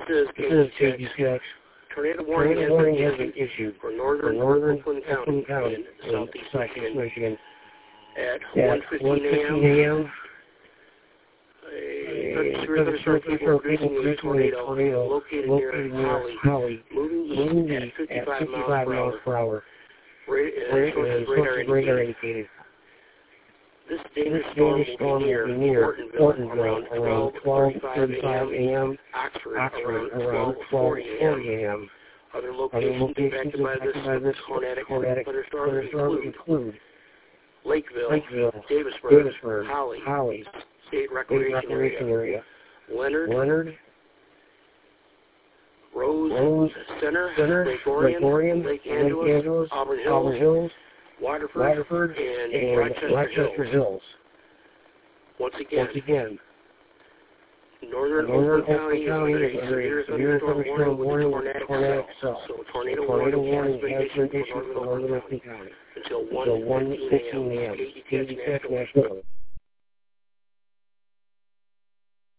is KG6. Tornado warning has been issued for northern Oakland County in southeast Michigan at 1:15 a.m. A thunderstorm producing a tornado located near Holly, moving east at 55 miles per hour. Radar indicated. This dangerous storm will be near Ortonville around 12:35 a.m., Oxford around 12:40 a.m. Other locations impacted by this tornadic thunderstorm include Lakeville, Davisburg, Holly, State Recreation Area, Leonard, Rose Center, Lake Orion, Lake Angeles, Auburn Hills, Waterford, and Rochester Hills. Once again, northern Oakland County is under a severe thunderstorm warning with tornadic cell. So tornado warning has been issued for northern Oakland County until 1:15 a.m. KG National.